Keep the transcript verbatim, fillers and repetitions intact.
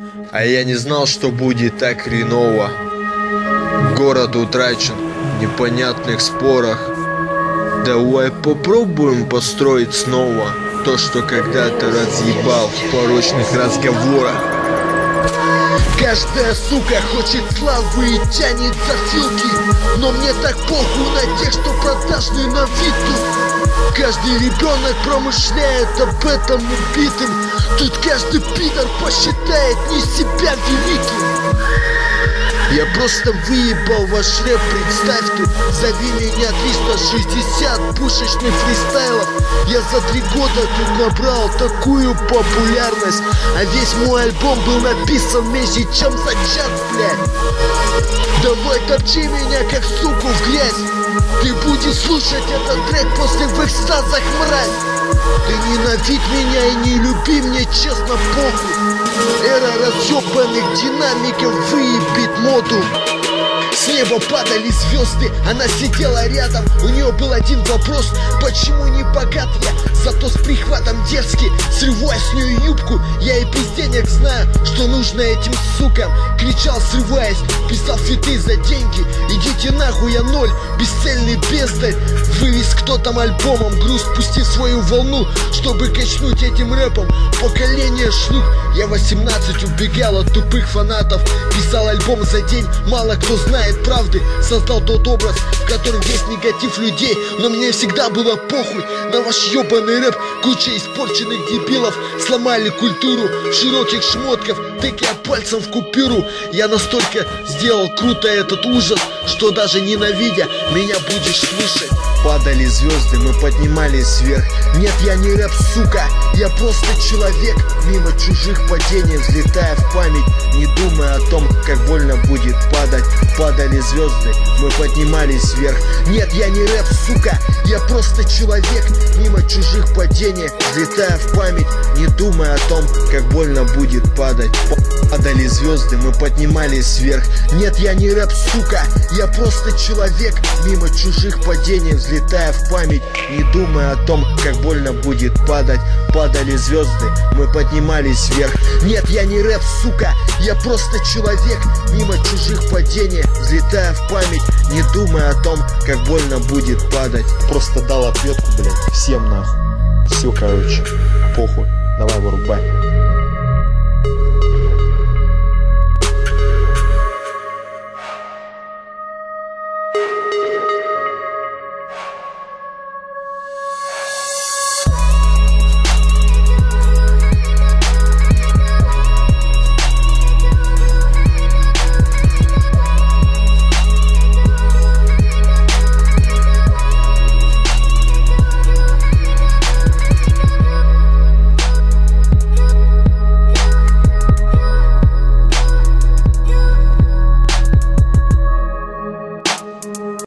А я не знал, что будет так хреново. Город утрачен в непонятных спорах. Давай попробуем построить снова то, что когда-то разъебал в порочных разговорах. Каждая сука хочет славы и тянет за филки, но мне так похуй на тех, что продажные на виду. Каждый ребенок промышляет об этом убитым. Тут каждый пидор посчитает не себя великим. Я просто выебал ваш рэп, представь ты. Зови меня триста шестьдесят пушечных фристайлов. Я за три года тут набрал такую популярность, а весь мой альбом был написан меньше, чем за час, блядь. Давай топчи меня, как суку в грязь. Ты будешь слушать этот трек после в экстазах, мразь. Ты ненавидь меня и не люби, мне честно похуй. Эра разъебанных динамиков выебит моду. С неба падали звезды, она сидела рядом. У нее был один вопрос: почему не богат я, зато с прихватом дерзкий. Срывая с нее юбку, я и без денег знаю, что нужно этим сукам. Кричал, срываясь, писал фиты за деньги. Идите нахуй, я ноль, бесцельный бездарь. Вывез кто там альбомом груз, пустив свою волну, чтобы качнуть этим рэпом поколение шлюх. Я восемнадцать убегал от тупых фанатов, писал альбом за день, мало кто знает правды. Создал тот образ, в котором весь негатив людей. Но мне всегда было похуй на ваш ебаный рэп. Куча испорченных дебилов сломали культуру в широких шмотках, тыкая пальцем в купюру. Я настолько сделал круто этот ужас, что даже ненавидя меня будешь слышать. Падали звезды, мы поднимались вверх. Нет, я не рэп, сука, я просто человек. Мимо чужих падений, взлетая в память, не думая о том, как больно будет падать. Падали звезды, мы поднимались вверх. Нет, я не рэп, сука, я просто человек. Мимо чужих падений, взлетая в память, не думая о том, как больно будет падать. Падали звезды, мы поднимались вверх. Нет, я не рэп, сука, я просто человек. Мимо чужих падений, взлетая в память, не думая о том, как больно будет падать. Падали звезды, мы поднимались вверх. Нет, я не рэп, сука, я просто человек. Мимо чужих падений, взлетая в память, не думая о том, как больно будет падать. Просто дал ответку, блядь, всем нахуй. Все, короче, похуй, давай вырубай.